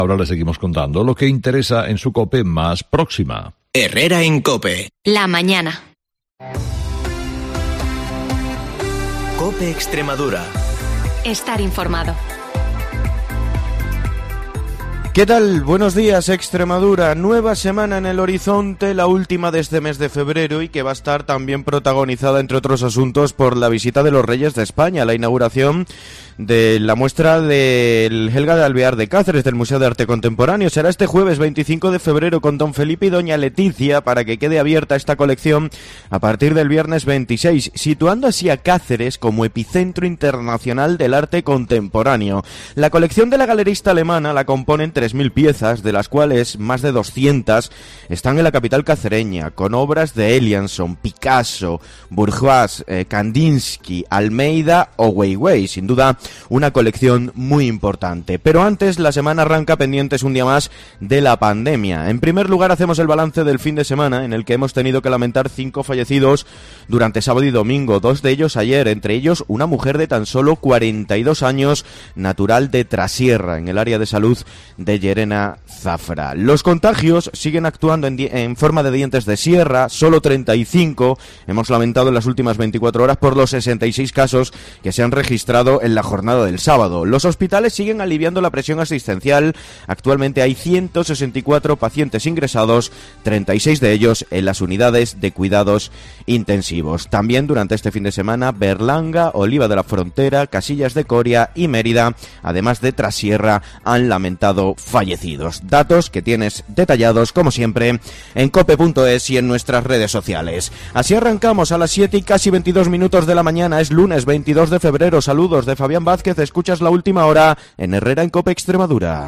Ahora le seguimos contando lo que interesa en su COPE más próxima. Herrera en COPE. La mañana. COPE Extremadura. Estar informado. ¿Qué tal? Buenos días, Extremadura. Nueva semana en el horizonte, la última de este mes de febrero y que va a estar también protagonizada, entre otros asuntos, por la visita de los Reyes de España, la inauguración de la muestra del Helga de Alvear de Cáceres del Museo de Arte Contemporáneo. Será este jueves 25 de febrero con Don Felipe y Doña Leticia para que quede abierta esta colección a partir del viernes 26, situando así a Cáceres como epicentro internacional del arte contemporáneo. La colección de la galerista alemana la componen 3.000 piezas, de las cuales más de 200 están en la capital cacereña, con obras de Eliasson, Picasso, Bourgeois, Kandinsky, Almeida o Weiwei. Sin duda, una colección muy importante. Pero antes, la semana arranca pendientes un día más de la pandemia. En primer lugar, hacemos el balance del fin de semana, en el que hemos tenido que lamentar 5 fallecidos durante sábado y domingo, 2 de ellos ayer, entre ellos una mujer de tan solo 42 años, natural de Trasierra, en el área de salud de Llerena Zafra. Los contagios siguen actuando en forma de dientes de sierra, solo 35 hemos lamentado en las últimas 24 horas por los 66 casos que se han registrado en la jornada del sábado. Los hospitales siguen aliviando la presión asistencial. Actualmente hay 164 pacientes ingresados, 36 de ellos en las unidades de cuidados intensivos. También durante este fin de semana, Berlanga, Oliva de la Frontera, Casillas de Coria y Mérida, además de Trasierra, han lamentado fallecidos. Datos que tienes detallados, como siempre, en cope.es y en nuestras redes sociales. Así arrancamos a las 7 y casi 22 minutos de la mañana. Es lunes 22 de febrero. Saludos de Fabián Vázquez. Escuchas la última hora en Herrera en COPE Extremadura.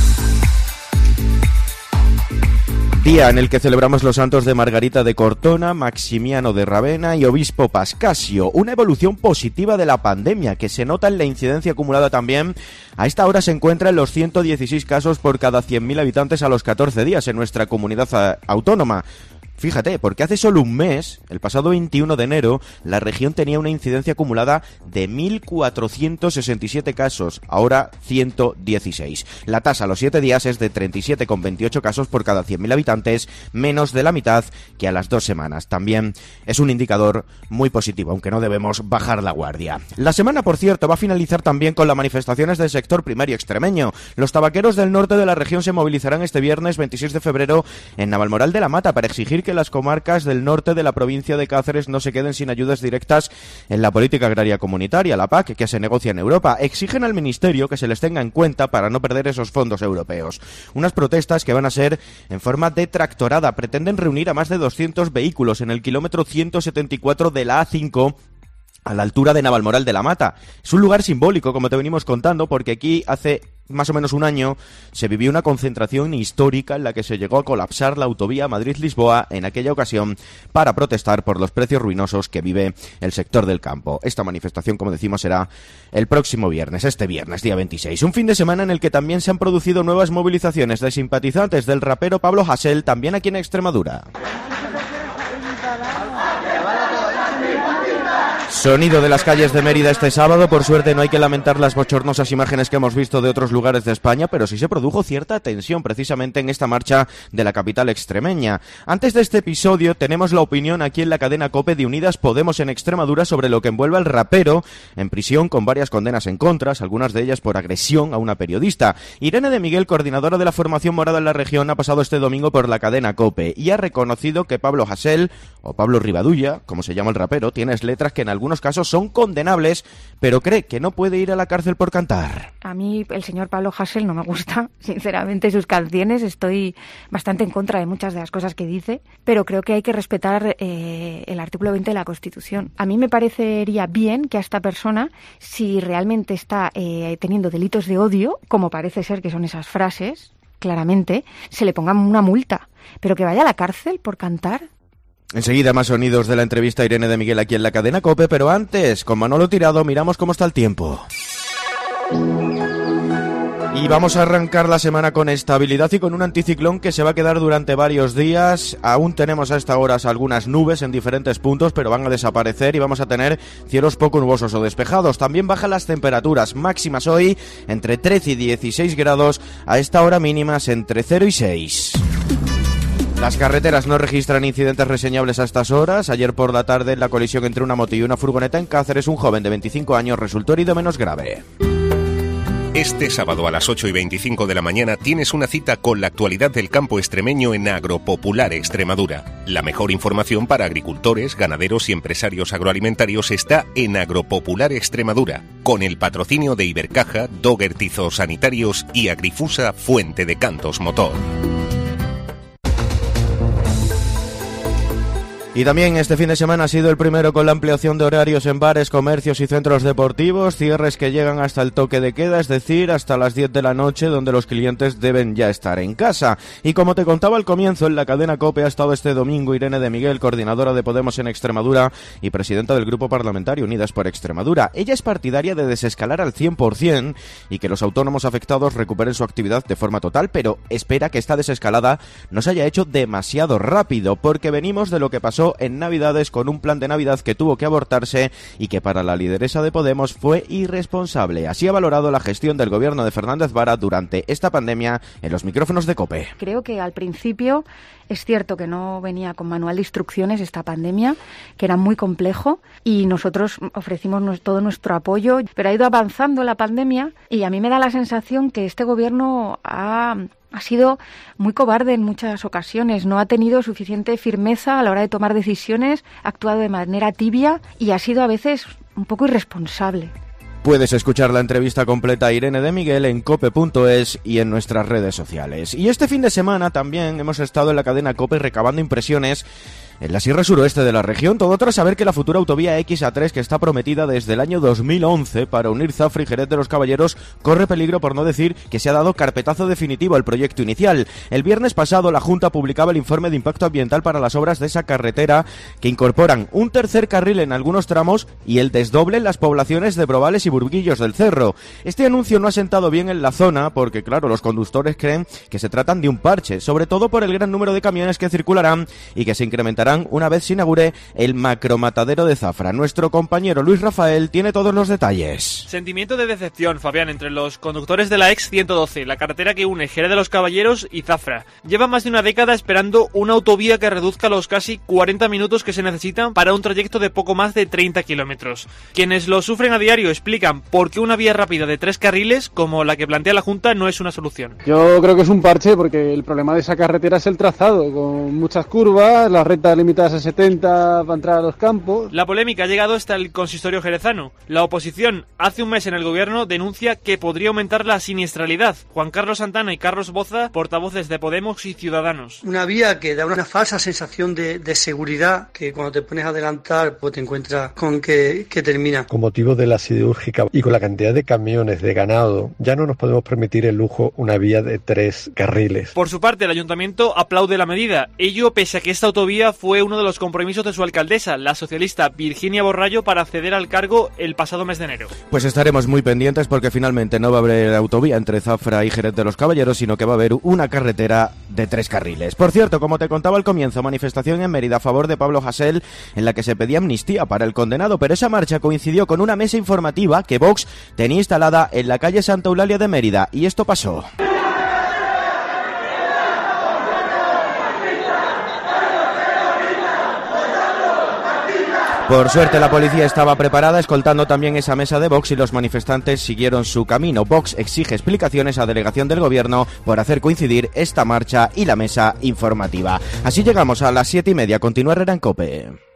Día en el que celebramos los santos de Margarita de Cortona, Maximiano de Ravenna y Obispo Pascasio. Una evolución positiva de la pandemia que se nota en la incidencia acumulada también. A esta hora se encuentra en los 116 casos por cada 100.000 habitantes a los 14 días en nuestra comunidad autónoma. Fíjate, porque hace solo un mes, el pasado 21 de enero, la región tenía una incidencia acumulada de 1.467 casos, ahora 116. La tasa a los 7 días es de 37,28 casos por cada 100.000 habitantes, menos de la mitad que a las 2 semanas. También es un indicador muy positivo, aunque no debemos bajar la guardia. La semana, por cierto, va a finalizar también con las manifestaciones del sector primario extremeño. Los tabaqueros del norte de la región se movilizarán este viernes 26 de febrero en Navalmoral de la Mata para exigir que las comarcas del norte de la provincia de Cáceres no se queden sin ayudas directas en la política agraria comunitaria, la PAC, que se negocia en Europa. Exigen al Ministerio que se les tenga en cuenta para no perder esos fondos europeos. Unas protestas que van a ser en forma de tractorada. Pretenden reunir a más de 200 vehículos en el kilómetro 174 de la A5, a la altura de Navalmoral de la Mata. Es un lugar simbólico, como te venimos contando, porque aquí hace más o menos un año se vivió una concentración histórica en la que se llegó a colapsar la autovía Madrid-Lisboa en aquella ocasión para protestar por los precios ruinosos que vive el sector del campo. Esta manifestación, como decimos, será el próximo viernes, este viernes, día 26. Un fin de semana en el que también se han producido nuevas movilizaciones de simpatizantes del rapero Pablo Hasél, también aquí en Extremadura. Sonido de las calles de Mérida este sábado. Por suerte no hay que lamentar las bochornosas imágenes que hemos visto de otros lugares de España, pero sí se produjo cierta tensión precisamente en esta marcha de la capital extremeña. Antes de este episodio tenemos la opinión aquí en la cadena COPE de Unidas Podemos en Extremadura sobre lo que envuelve al rapero en prisión con varias condenas en contra, algunas de ellas por agresión a una periodista. Irene de Miguel, coordinadora de la formación morada en la región, ha pasado este domingo por la cadena COPE y ha reconocido que Pablo Hasél, o Pablo Rivadulla, como se llama el rapero, tiene letras que en algunos casos son condenables, pero cree que no puede ir a la cárcel por cantar. A mí el señor Pablo Hasél no me gusta, sinceramente, sus canciones. Estoy bastante en contra de muchas de las cosas que dice, pero creo que hay que respetar el artículo 20 de la Constitución. A mí me parecería bien que a esta persona, si realmente está teniendo delitos de odio, como parece ser que son esas frases, claramente, se le ponga una multa, pero que vaya a la cárcel por cantar. Enseguida más sonidos de la entrevista a Irene de Miguel aquí en la cadena COPE, pero antes, con Manolo Tirado, miramos cómo está el tiempo. Y vamos a arrancar la semana con estabilidad y con un anticiclón que se va a quedar durante varios días. Aún tenemos a estas horas algunas nubes en diferentes puntos, pero van a desaparecer y vamos a tener cielos poco nubosos o despejados. También bajan las temperaturas máximas hoy entre 13 y 16 grados, a esta hora mínimas entre 0 y 6. Las carreteras no registran incidentes reseñables a estas horas. Ayer por la tarde, en la colisión entre una moto y una furgoneta en Cáceres, un joven de 25 años resultó herido menos grave. Este sábado a las 8:25 de la mañana tienes una cita con la actualidad del campo extremeño en Agropopular Extremadura. La mejor información para agricultores, ganaderos y empresarios agroalimentarios está en Agropopular Extremadura, con el patrocinio de Ibercaja, Dogger Tizos Sanitarios y Agrifusa Fuente de Cantos Motor. Y también este fin de semana ha sido el primero con la ampliación de horarios en bares, comercios y centros deportivos, cierres que llegan hasta el toque de queda, es decir, hasta las 10 de la noche, donde los clientes deben ya estar en casa. Y como te contaba al comienzo, en la cadena COPE ha estado este domingo Irene de Miguel, coordinadora de Podemos en Extremadura y presidenta del Grupo Parlamentario Unidas por Extremadura. Ella es partidaria de desescalar al 100% y que los autónomos afectados recuperen su actividad de forma total, pero espera que esta desescalada no se haya hecho demasiado rápido, porque venimos de lo que pasó en Navidades con un plan de Navidad que tuvo que abortarse y que para la lideresa de Podemos fue irresponsable. Así ha valorado la gestión del gobierno de Fernández Vara durante esta pandemia en los micrófonos de COPE. Creo que al principio es cierto que no venía con manual de instrucciones esta pandemia, que era muy complejo y nosotros ofrecimos todo nuestro apoyo, pero ha ido avanzando la pandemia y a mí me da la sensación que este gobierno ha sido muy cobarde en muchas ocasiones, no ha tenido suficiente firmeza a la hora de tomar decisiones, ha actuado de manera tibia y ha sido a veces un poco irresponsable. Puedes escuchar la entrevista completa a Irene de Miguel en cope.es y en nuestras redes sociales. Y este fin de semana también hemos estado en la cadena COPE recabando impresiones en la sierra suroeste de la región, todo tras saber que la futura autovía XA3, que está prometida desde el año 2011 para unir Zafra y Jerez de los Caballeros, corre peligro, por no decir que se ha dado carpetazo definitivo al proyecto inicial. El viernes pasado la Junta publicaba el informe de impacto ambiental para las obras de esa carretera, que incorporan un tercer carril en algunos tramos y el desdoble en las poblaciones de Brobales y Burguillos del Cerro. Este anuncio no ha sentado bien en la zona porque, claro, los conductores creen que se tratan de un parche, sobre todo por el gran número de camiones que circularán y que se incrementarán una vez se inaugure el macromatadero de Zafra. Nuestro compañero Luis Rafael tiene todos los detalles. Sentimiento de decepción, Fabián, entre los conductores de la X112, la carretera que une Jerez de los Caballeros y Zafra. Lleva más de una década esperando una autovía que reduzca los casi 40 minutos que se necesitan para un trayecto de poco más de 30 kilómetros. Quienes lo sufren a diario explican por qué una vía rápida de 3 carriles, como la que plantea la Junta, no es una solución. Yo creo que es un parche porque el problema de esa carretera es el trazado, con muchas curvas, las rectas limitadas a 70 para entrar a los campos. La polémica ha llegado hasta el consistorio jerezano. La oposición, hace un mes en el gobierno, denuncia que podría aumentar la siniestralidad. Juan Carlos Santana y Carlos Boza, portavoces de Podemos y Ciudadanos. Una vía que da una falsa sensación de seguridad, que cuando te pones a adelantar pues te encuentras con que termina. Con motivo de la siderúrgica y con la cantidad de camiones, de ganado, ya no nos podemos permitir el lujo una vía de 3 carriles. Por su parte, el ayuntamiento aplaude la medida. Ello pese a que esta autovía fue uno de los compromisos de su alcaldesa, la socialista Virginia Borrallo, para acceder al cargo el pasado mes de enero. Pues estaremos muy pendientes porque finalmente no va a haber autovía entre Zafra y Jerez de los Caballeros, sino que va a haber una carretera de 3 carriles. Por cierto, como te contaba al comienzo, manifestación en Mérida a favor de Pablo Hasél, en la que se pedía amnistía para el condenado, pero esa marcha coincidió con una mesa informativa que Vox tenía instalada en la calle Santa Eulalia de Mérida, y esto pasó. Por suerte la policía estaba preparada, escoltando también esa mesa de Vox, y los manifestantes siguieron su camino. Vox exige explicaciones a delegación del gobierno por hacer coincidir esta marcha y la mesa informativa. Así llegamos a las 7:30. Continúa Herrera en COPE.